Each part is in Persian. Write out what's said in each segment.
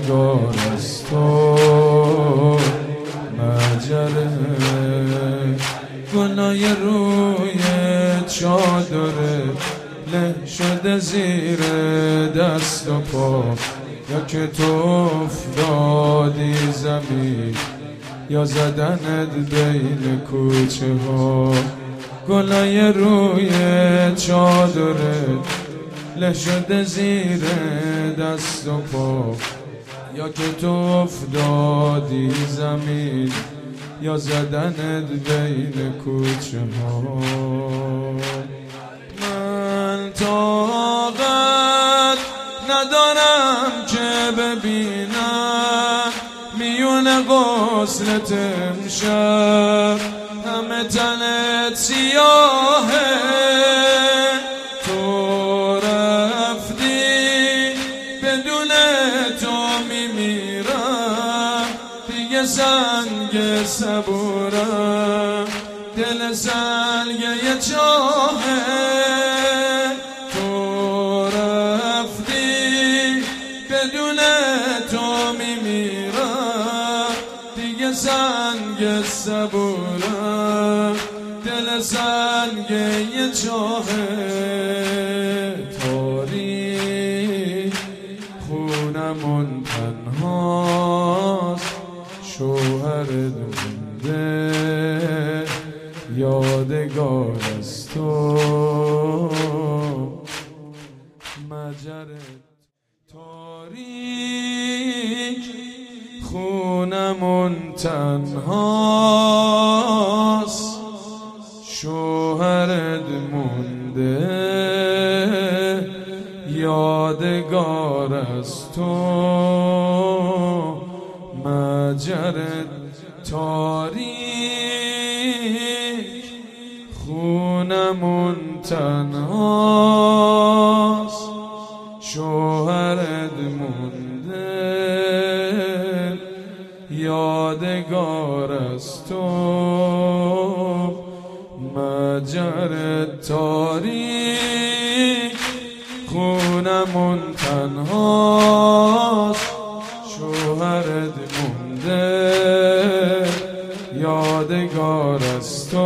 یادگار از تو مجره گلای روی چادره له شده زیر دست و پا یا که تو افتادی زمین یا زدنت بین کوچه ها گلای روی چادره له شده زیر دست و پا یا که تو افتادی زمین یا زدنت بین کوچه ها من طاقت ندارم که ببینم میون غسلت امشب همه تنت سیاهه تو رفتی بدون تو میمیرم دیگه سنگ صبورم دل سنگه چاهه تو رفتی بدون تو میمیرم دیگه سنگ صبورم دل سنگه چاهه تاریک خونمون تنهاست شوهرت مونده یادگار از تو مجرد تاریک خونمون تنهاست شوهرت مونده یادگار از تو مجرد تاریک خونمون تنهاست شوهرت مونده یادگار از تو مجرد تاریک خونمون تنهاست شوهرت مونده یادگار از تو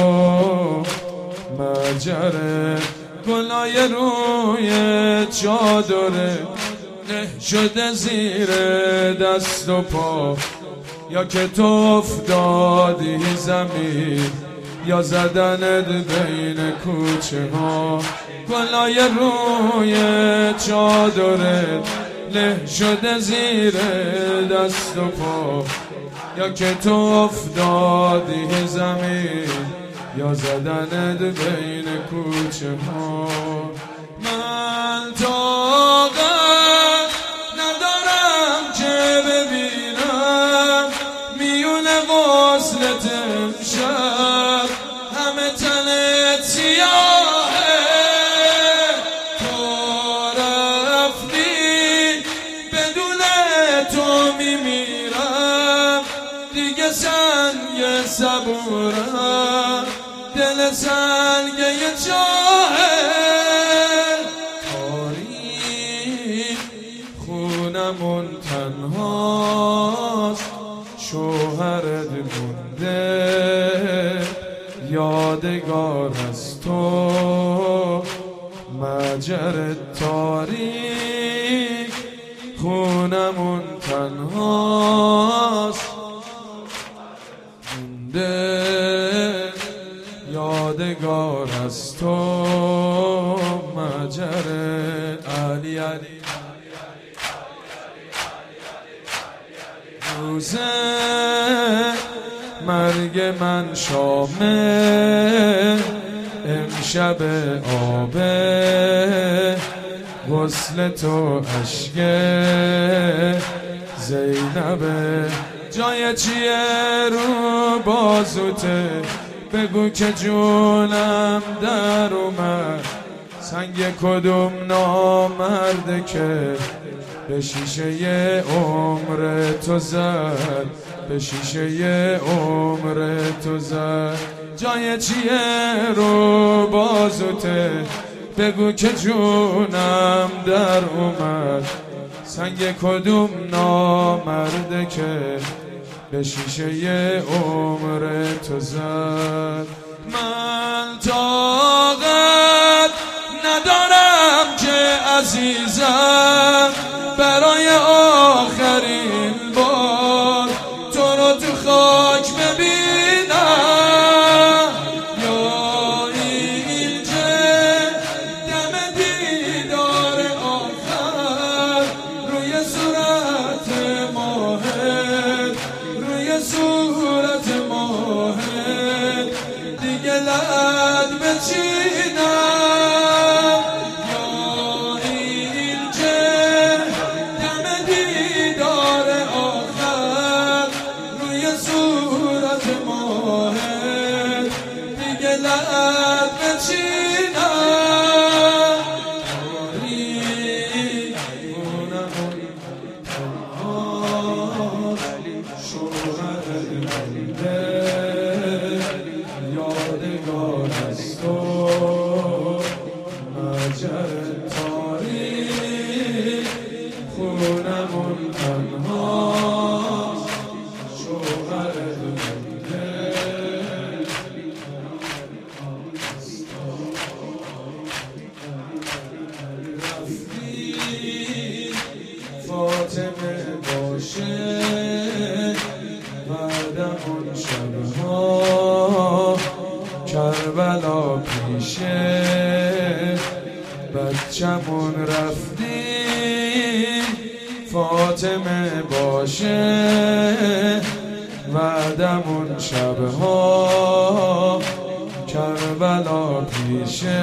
مجره گلای روی چادره له شده زیر دست و پا یا که تو افتادی زمین یا زدنت بین کوچه ها گلای روی چادره له شده زیر دست و پا یا که تو افتادی زمین یا زدنت بین کوچه ها من طاقت ندارم که ببینم میون غسلت امشب همه تنت سیاهه تو رفتی بدون تو میمیرم دیگه سنگ صبورم دل سنگه چاهه تاریک خونمون تنهاست شوهرت مونده یادگار از تو مجرد تاریک خونمون تنهاست مونده یادگار از تو مجرد علی علی روز مرگ من شامه امشب آبه غسل تو اشک زینبه جای چیه رو بازوته بگو که جونم در اومد سنگ کدوم نامرده که به شیشه عمر تو زد به شیشه عمر تو زد جای چیه رو بازوته بگو که جونم در اومد سنگ کدوم نامرده که به شیشه عمر تو زد. من طاقت ندارم که عزیزم برای آخرین بار تو رو تو خاک ببینم، یا این که دم دیدار آخر روی صورت ماهت، روی صورت ماهت دیگه لعد بچینم، یا این که دم دیدار آخر روی صورت ماهت دیگه لعد بچینم. یادگار است تو مجر تاریک، خونمون تنهاست شوهر دل. رفتی فاطمه باشه بعدمون شبها کربلا پیشه بچمون. رفتی فاطمه باشه بعدمون شبها کربلا پیشه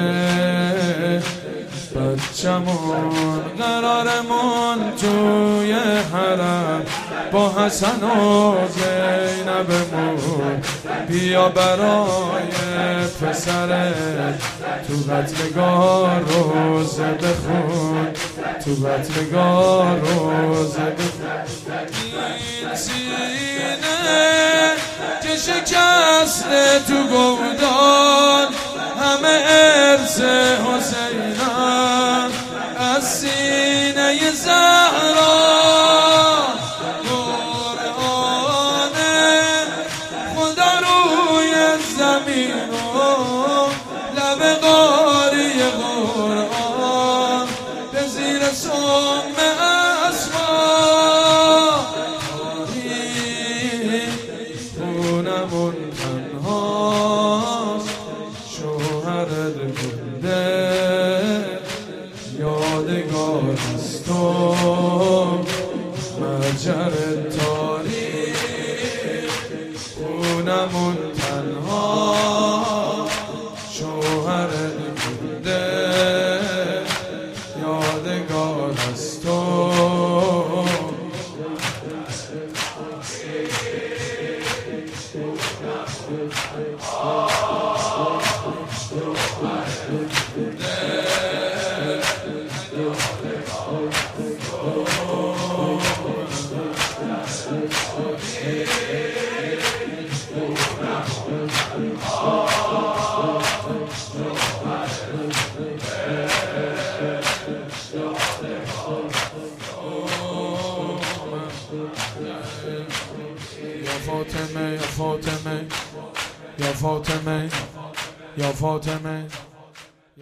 بچمون. قرارمون توی حرم با حسن و زینبمون، بیا برای پسرت تو قتلگاه روزه بخون، تو قتلگاه روزه بخون. این سینه که شکسته تو گودان همه ارث حسینم، از سینه زهرا قرآن خدا روی زمین و لب قاری قرآن به زیر سم اسما. خونمون تنهاست شوهرت مونده، یادگار است تو مجر تاریک، خونمون تنها شوهرت مونده، یادگار است تو. یا فاطمه یا فاطمه یا فاطمه یا فاطمه